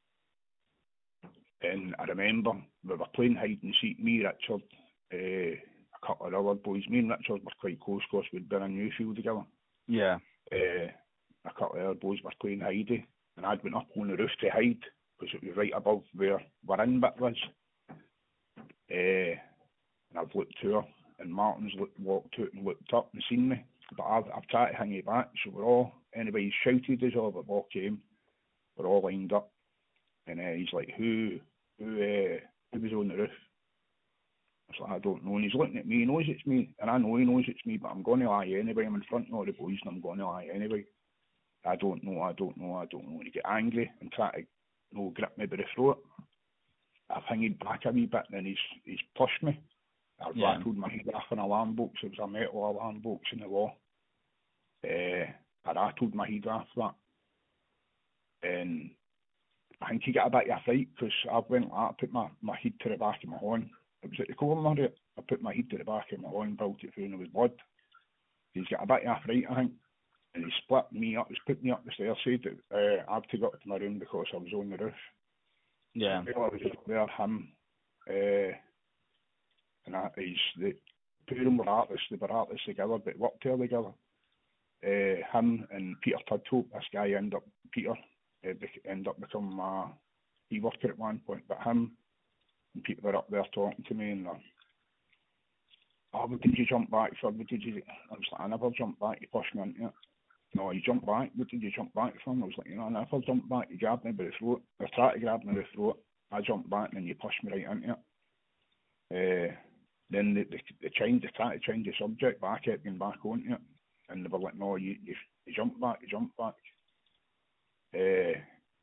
and I remember we were playing hide and seek, me, Richard, uh, a couple of other boys. Me and Richard were quite close because we'd been in Newfield together. Yeah. Uh, a couple of other boys were playing hidey, and I'd went up on the roof to hide because it was right above where our in bit was. Uh, and I've looked to her, and Martin's looked, walked out and looked up and seen me. But I've, I've tried to hang it back, so we're all, anybody shouted us all, but all came. We're all lined up, and uh, he's like, who, who, uh, who was on the roof? I was like, I don't know. And he's looking at me, he knows it's me, and I know he knows it's me, but I'm going to lie anyway. I'm in front of all the boys, and I'm going to lie anyway. I don't know, I don't know, I don't know. And he get angry and try to, you know, grip me by the throat. I've hanged back a wee bit, and then he's he's pushed me. I've Yeah. rattled my head off an alarm box. It was a metal alarm box in the wall. Uh, I rattled my head off that. And I think he got a bit of a fright because I went like that, I put my, my head to the back of my horn. It was at the corner, I put my head to the back of my horn, built it through, and there was blood. He's got a bit of a fright, I think. And he split me up, he's put me up the stairs, said that uh, I had to go up to my room because I was on the roof. Yeah. Well, I was up there, him, uh, and I, he's, the two of them were artists, they were artists together, but worked there together. Uh, him and Peter Tudhope, this guy ended up, Peter, uh, ended up becoming my key worker at one point, but him and Peter were up there talking to me, and they're, oh, what did you jump back for? What did you, I was like, I never jumped back, you pushed me into it. No, you jumped back, what did you jump back from? I was like, you know, I never jumped back, you grabbed me by the throat, I tried to grab me by the throat, I jumped back, and then you pushed me right into it. Uh, then they, they, they changed, they tried to change the subject, but I kept going back onto it. And they were like, no, you, you, you jump back, you jump back. Uh,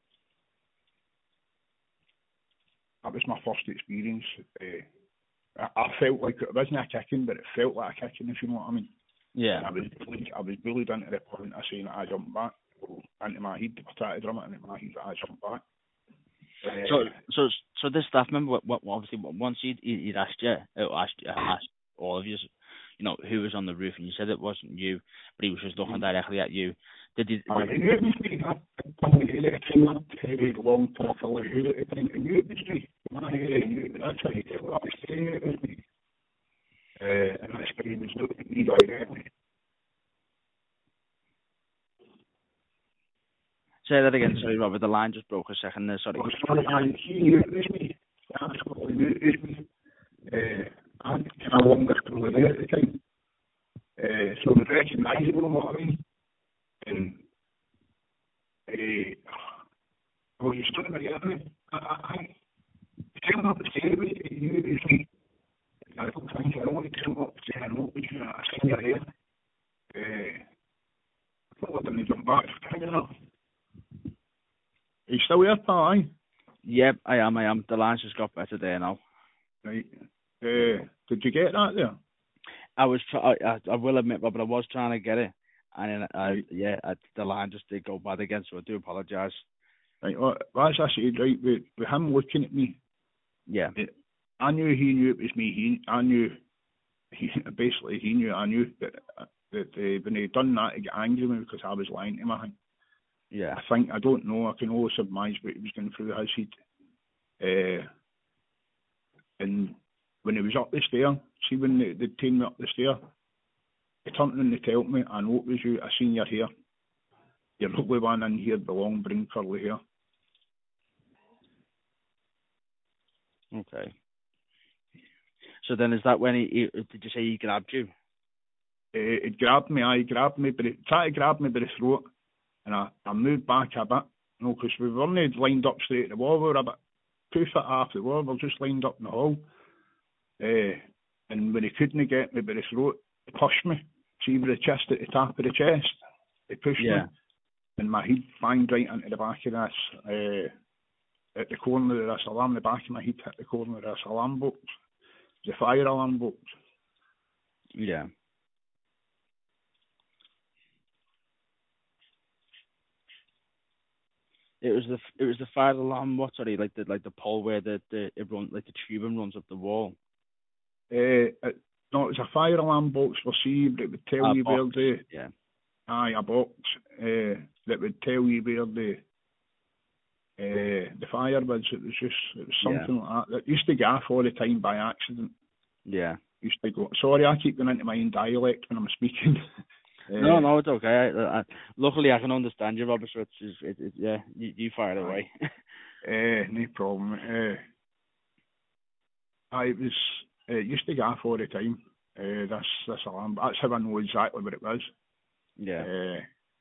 that was my first experience. Uh, I, I felt like it wasn't a kicking, but it felt like a kicking, if you know what I mean. Yeah. And I was bullied, I was bullied into the point of saying that I jumped back. So, into my head, I tried to drum it into my head that I jumped back. Uh, So, so, so this staff member, what, what obviously, once he'd, he'd asked you, uh, asked, uh, asked, all of you, you know, who was on the roof, and you said it wasn't you, but he was just looking directly at you. Did you? I knew it was me. I probably had it came up heavy, long, tall fella who at the time. I knew it was me. My hair, I knew it. That's how you tell what I was saying. It was me. Uh, and that's why he was looking at me directly. Say that again, sorry, Robert. The line just broke a second there. Sorry. I was sorry, I he knew it was me. He absolutely knew it was me. Uh, I had kind of longer school there at the time. Uh, so it was recognisable, you know what I mean? And uh, well, you stood about it. I, I, I tell him up the stair with it. He knew it was me. I don't think I don't want to tell him up the stair. I know it was you. I seen your hair. Uh, I thought I didn't jump back. You know. Are you still there, pal? Aye? Yep, I am, I am. The line's just got better there now. Right. Uh, did you get that there? I was, try- I, I will admit, Robert, I was trying to get it, and then, I, Right. yeah, I, the line just did go bad again, so I do apologise. Right. Well, as I said, right, with, with him looking at me, Yeah. it, I knew he knew it was me. He, I knew, he basically he knew I knew that that uh, when he done that, he got angry with me because I was lying to him. I think. Yeah. I think I don't know. I can only surmise what he was going through his head. Uh, and when he was up the stair, see when they, they taken me up the stair, he turned and they told me, "I know it was you. I seen your hair. You're the only one in here with the long, brown, curly hair." Okay. So then, is that when he, he did you say he grabbed you? Uh, he grabbed me. I grabbed me, but he tried to grab me by the throat, and I, I moved back a bit. You know, because we weren't lined up straight at the wall. We were a bit two foot off the wall. We were just lined up in the hall. Uh, and when he couldn't get me by the throat, he pushed me. See with the chest at the top of the chest. He pushed Yeah. me, and my head banged right into the back of this. Uh, at the corner of this alarm, the back of my head hit the corner of this alarm box, the fire alarm box. Yeah. It was the it was the fire alarm. What sorry, like the like the pole where the the it run like the tubing runs up the wall. Uh, it, no, it was a fire alarm box received. It would tell Ah, you box. where the Yeah. aye a box uh, that would tell you where the uh, the fire was. It was just it was something Yeah. like that. It used to gaff all the time by accident. Yeah. Used to go. Sorry, I keep going into my own dialect when I'm speaking. uh, No, no, it's okay. I, I, luckily, I can understand you, Robert. So it's, it's it, it, yeah, you, you fire away. uh, no problem. Uh, I was uh, it used to gaff all the time. Uh, this this alarm. That's how I know exactly what it was. Yeah. Uh,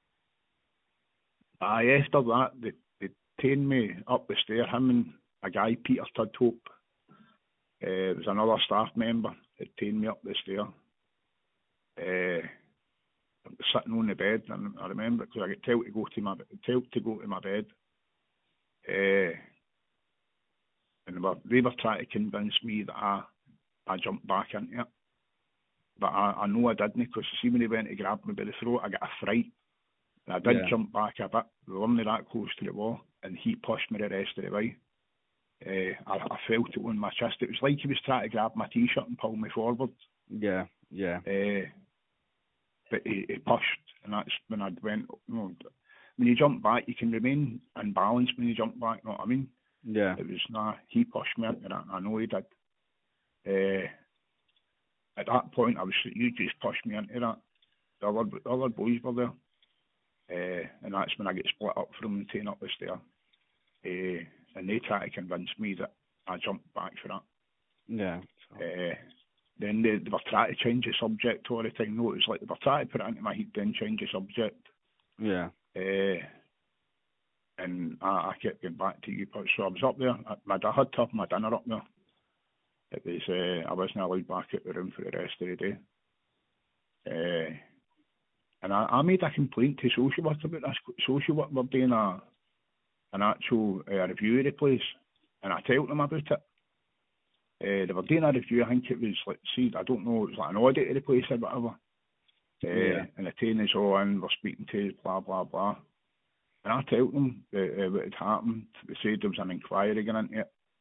I after that they they taken me up the stair. Him and a guy Peter Tudhope. Uh, it was another staff member that taken me up the stair. Uh, I was sitting on the bed, and I remember because I got told to go to my told to go to my bed. Uh, and they were, they were trying to convince me that I I jumped back into it. But I, I know I didn't, because see when he went to grab me by the throat, I got a fright. And I did Yeah. jump back a bit. We weren't that close to the wall, and he pushed me the rest of the way. Uh, I, I felt it on my chest. It was like he was trying to grab my t-shirt and pull me forward. Yeah. Yeah. Uh, but he, he pushed, and that's when I went, you know, when you jump back, you can remain unbalanced when you jump back, you know what I mean? Yeah. It was, nah, he pushed me into that, I know he did. Uh, at that point, I was, you just pushed me into that. The other, the other boys were there. Uh, and that's when I get split up from and taken up the stair. Uh, and they try to convince me that I jumped back for that. Yeah. Uh, then they, they were trying to change the subject all the time. No, it was like they were trying to put it into my head, then change the subject. Yeah. Uh, and I, I kept getting back to you. So I was up there. I, my dad had to have my dinner up there. It was, uh, I wasn't allowed back at the room for the rest of the day. Uh, and I, I made a complaint to social work about this. Social work were doing a, an actual uh, review of the place. And I told them about it. Uh, they were doing a review, I think it was like, see, I don't know, it was like an audit of the place or whatever. Uh, Yeah. And the team is all in, we're speaking to us, blah, blah, blah. And I told them uh, uh, what had happened. They said there was an inquiry going into it.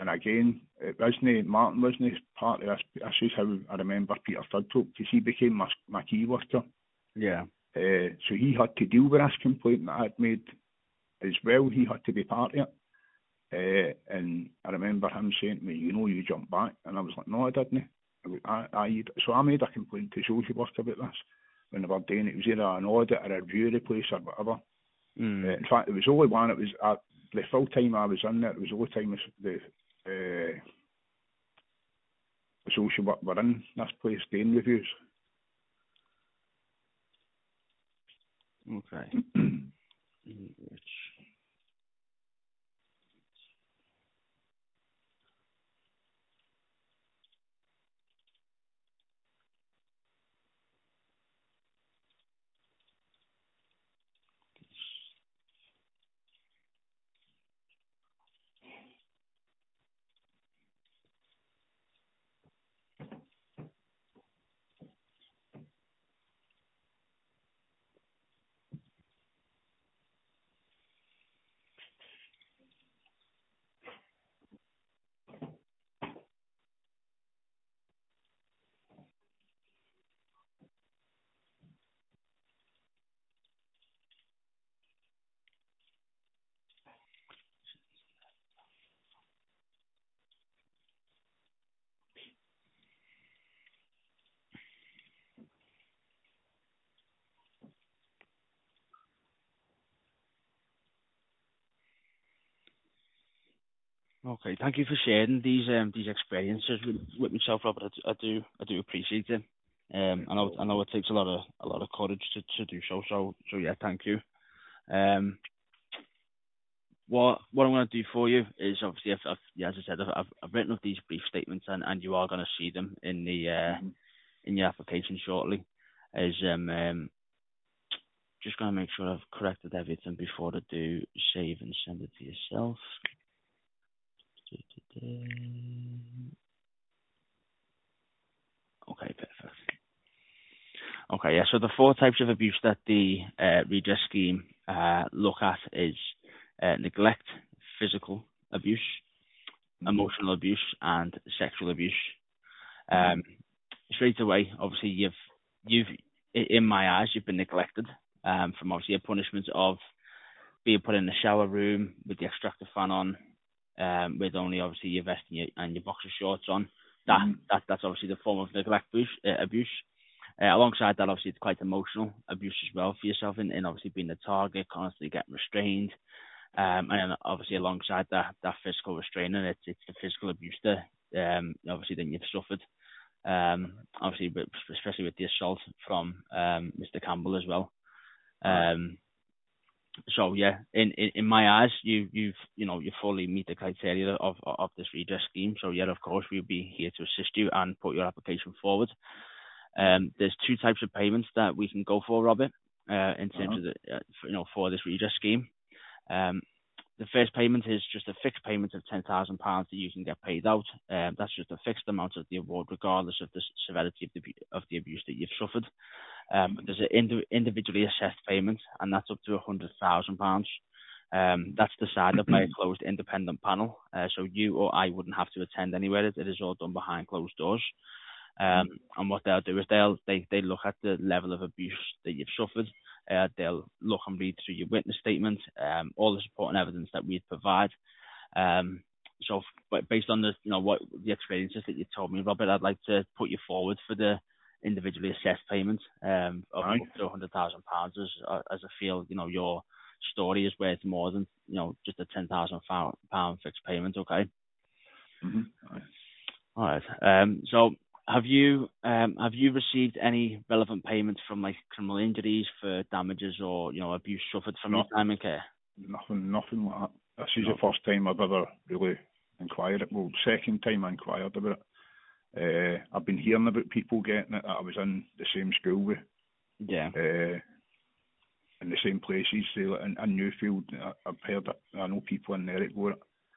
and again, it wasn't, Martin wasn't part of this. This is how I remember Peter Flood talk, because he became my, my key worker. Yeah. Uh, so he had to deal with this complaint that I had made as well. He had to be part of it. Uh, and I remember him saying to me, you know, you jumped back. And I was like, no, I didn't. I, I, so I made a complaint to social work about this when they were doing it. It was either an audit or a review of the place or whatever. Mm. Uh, in fact, it was only one. It was uh, the full time I was in there. It was the only time the uh, the social work were in this place doing reviews. Okay. Okay, thank you for sharing these um these experiences with, with myself, Robert. I, I do I do appreciate it. Um, I know I know it takes a lot of a lot of courage to, to do so. So so yeah, thank you. Um, what what I'm going to do for you is obviously, I've, I've, yeah, as I said, I've, I've written up these brief statements, and, and you are going to see them in the uh, Mm-hmm. in your application shortly. As um, um just going to make sure I've corrected everything before I do save and send it to yourself. Okay, perfect. Okay, yeah, so the four types of abuse that the uh, redress scheme uh, look at is uh, neglect, physical abuse, Mm-hmm. emotional abuse, and sexual abuse. Mm-hmm. Um, straight away, obviously, you've, you've, in my eyes, you've been neglected um, from obviously a punishment of being put in the shower room with the extractor fan on, um, with only obviously your vest and your, and your boxer shorts on. That, Mm-hmm. that that's obviously the form of neglect abuse. Uh, abuse. Uh, alongside that, obviously, it's quite emotional abuse as well for yourself, in, in obviously being the target, constantly getting restrained, um, and then obviously alongside that, that physical restraining, it's it's the physical abuse that um, obviously that you've suffered. Um, obviously, but especially with the assault from um, Mister Campbell as well. Um, so yeah, in, in in my eyes, you you've you know you fully meet the criteria of of this redress scheme. So yeah, of course, we'll be here to assist you and put your application forward. Um, there's two types of payments that we can go for, Robert, uh, in terms Uh-huh. of the uh, for, you know for this redress scheme. Um, the first payment is just a fixed payment of ten thousand pounds that you can get paid out. Um, that's just a fixed amount of the award, regardless of the severity of the of the abuse that you've suffered. Um, but there's an indi- individually assessed payment, and that's up to one hundred thousand pounds. Um, that's decided by a closed independent panel, uh, so you or I wouldn't have to attend anywhere. It is all done behind closed doors. Um, and what they'll do is they'll they, they look at the level of abuse that you've suffered. Uh, they'll look and read through your witness statement, um, all the support and evidence that we provide. Um, so, but based on the you know what the experiences that you told me, Robert, I'd like to put you forward for the individually assessed payment um, of Aye. up to one hundred thousand pounds, as as I feel you know your story is worth more than you know just a ten thousand pound fixed payment. Okay. Mm-hmm. Aye. All right. Um, so have you um, have you received any relevant payments from like criminal injuries for damages or you know abuse suffered from No, your time in care? nothing, nothing like that. This is No. the first time I've ever really inquired. Well, second time I inquired about it. Uh, I've been hearing about people getting it that I was in the same school with, Yeah. uh, in the same places. Say, like in, in Newfield, I, I've heard it. I know people in there that go it.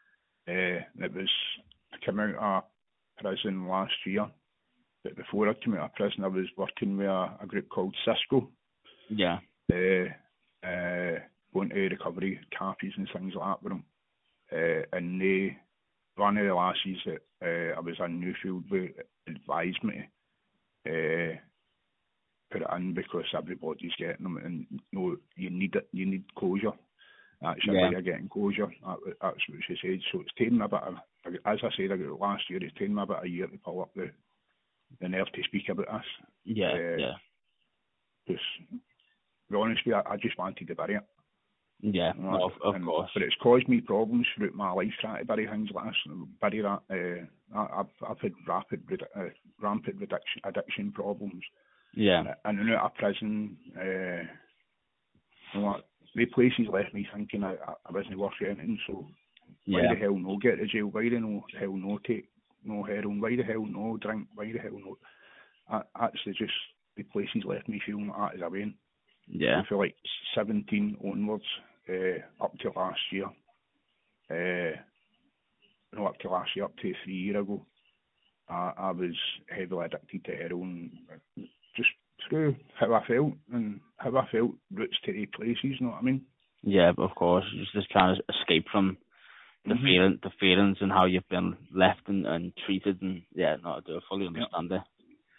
Uh, it was, I came out of prison last year, but before I came out of prison, I was working with a, a group called Cisco. Yeah. Uh, uh, going to recovery cafes and things like that with them. Uh, and they one of the lasses that uh, I was in Newfield with advised me to uh, put it in because everybody's getting them, and no, you need it. You need closure. That's your Yeah. way of getting closure. That, that's what she said. So it's taken me a bit of, as I said, I got last year, it's taken me a bit of a year to pull up the, the nerve to speak about this. Yeah, uh, yeah. Because, to be honest with you, I, I just wanted to bury it. Yeah, You know, no, of, of and, course. But it's caused me problems throughout my life trying to bury things like this. Bury that. Uh, I, I've, I've had rapid, uh, rampant addiction, addiction problems. Yeah. And in and out of prison, uh, you know, the places left me thinking I, I, I wasn't worth anything. So Yeah. why the hell no get to jail? Why the no, hell no take no heroin? Why the hell no drink? Why the hell no? That, that's the, just the places left me feeling like that as I went. Yeah. So for like seventeen onwards, uh, up to last year, uh, no, up to last year, up to three years ago, I, I was heavily addicted to heroin, just through how I felt and how I felt roots to the places. You know what I mean? Yeah, of course. You're just trying to escape from the Mm-hmm. feeling, the feelings, and how you've been left and, and treated, and yeah, no, I do fully understand Yep. it.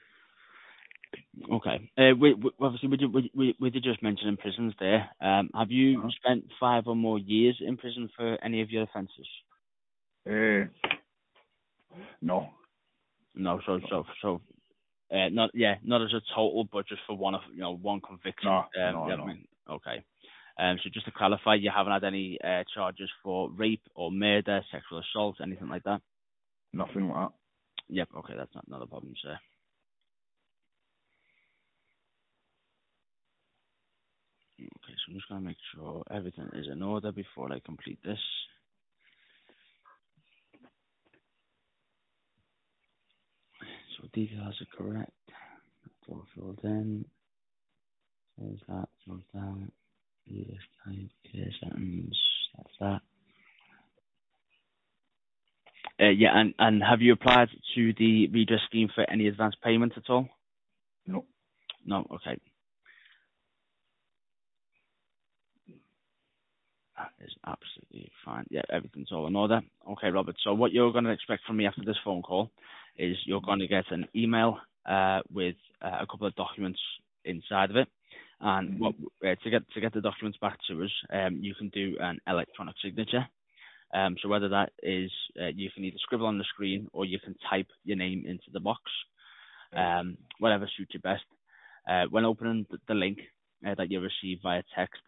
Okay. Uh, we, we, obviously, we did, we, we, we did just mention in prisons there. Um, have you Uh-huh. spent five or more years in prison for any of your offences? Uh, no. No. So, so, so, uh, not yeah, not as a total, but just for one of you know one conviction. No. Um, No. yeah, No. I mean, okay. Um, so just to clarify, you haven't had any uh, charges for rape or murder, sexual assault, anything like that? Nothing like that. Yep. Okay, that's not, not a problem, sir. Okay, so I'm just going to make sure everything is in order before I complete this. So details are correct. That's all filled in. There's that, there's that. Yes, type, clear sentence. That's that. Uh, yeah, and, and have you applied to the redress scheme for any advance payment at all? No. No, okay. That is absolutely fine. Yeah, everything's all in order. Okay, Robert. So what you're going to expect from me after this phone call is you're going to get an email uh, with uh, a couple of documents inside of it. And Mm-hmm. what uh, to get to get the documents back to us, um, you can do an electronic signature. Um, so whether that is uh, you can either scribble on the screen or you can type your name into the box, um, whatever suits you best. Uh, when opening the, the link uh, that you receive via text,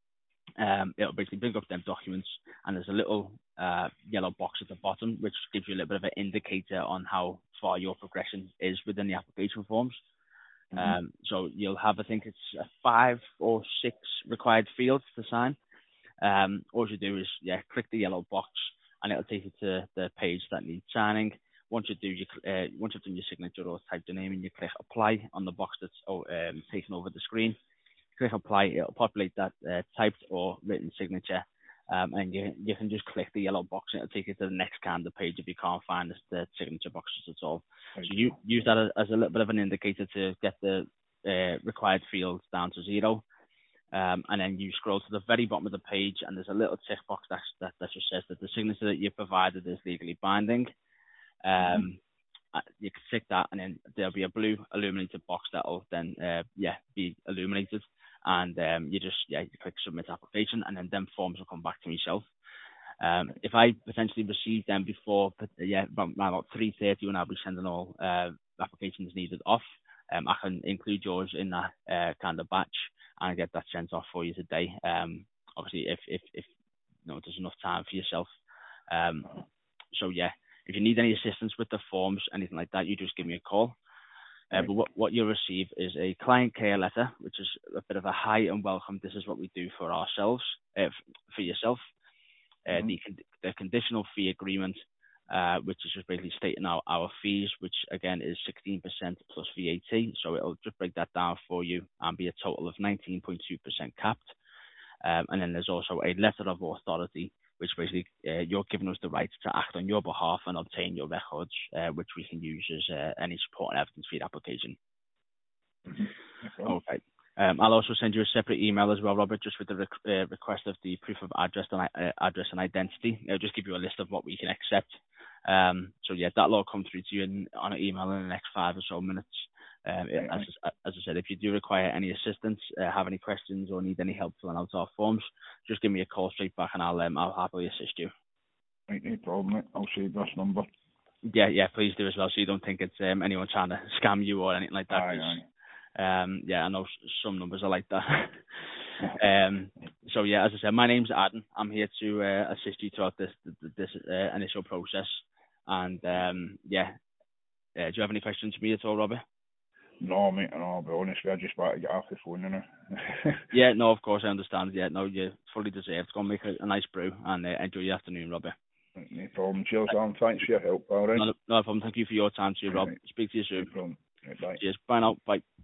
um, it'll basically bring up them documents, and there's a little uh, yellow box at the bottom which gives you a little bit of an indicator on how far your progression is within the application forms. Mm-hmm. Um, so you'll have, I think it's uh, five or six required fields to sign. Um, all you do is yeah, click the yellow box, and it'll take you to the page that needs signing. Once you do, you uh, once you've done your signature or typed your name, and you click apply on the box that's oh, um, taken over the screen. Click apply, it'll populate that uh, typed or written signature, um, and you you can just click the yellow box, and it'll take you to the next kind of page if you can't find the, the signature boxes at all. So you use that as, as a little bit of an indicator to get the uh, required fields down to zero. Um, and then you scroll to the very bottom of the page, and there's a little tick box that, that, that just says that the signature that you provided is legally binding. Um, mm-hmm. You can tick that, and then there'll be a blue illuminated box that'll then uh, yeah be illuminated, and um, you just yeah you click submit application, and then them forms will come back to myself. Um, if I potentially receive them before yeah about, about three thirty, when I'll be sending all uh, applications needed off, um, I can include yours in that uh, kind of batch and get that sent off for you today. Um, obviously, if if if you know there's enough time for yourself. Um, so yeah, if you need any assistance with the forms, anything like that, you just give me a call. Uh, Right. But what what you'll receive is a client care letter, which is a bit of a hi and welcome. This is what we do for ourselves, uh, for yourself. Uh, Mm-hmm. the the conditional fee agreement, uh, which is just basically stating our, our fees, which again is sixteen percent plus V A T. So it'll just break that down for you and be a total of nineteen point two percent capped. Um, and then there's also a letter of authority, which basically uh, you're giving us the right to act on your behalf and obtain your records, uh, which we can use as uh, any support and evidence for your application. Mm-hmm. Okay. Um, I'll also send you a separate email as well, Robert, just with the rec- uh, request of the proof of address and uh, address and identity. It'll just give you a list of what we can accept Um, so yeah, that'll all come through to you in, on an email in the next five or so minutes. Um, Right, as, aye. as I said, if you do require any assistance, uh, have any questions, or need any help filling out our forms, just give me a call straight back, and I'll um, I'll happily assist you. Right, no problem, mate. I'll save this number. Yeah, yeah, please do as well, so you don't think it's um, anyone trying to scam you or anything like that. Aye, 'Cause, aye. um, yeah, I know s- some numbers are like that. um, so yeah, as I said, my name's Adam. I'm here to uh, assist you throughout this this uh, initial process. And um, yeah, uh, do you have any questions for me at all, Robbie? No, mate, no, I'll be honest with you, I just want to get off the phone now. Yeah, no, of course I understand. Yeah, no, you fully deserved. Go and make a, a nice brew and uh, enjoy your afternoon, Robbie. No problem. Cheers, Alan. Thanks for your help, alright? No, no problem. Thank you for your time too, Rob. Right, Speak to you no soon. problem. Right, bye. Cheers. Bye now. Bye.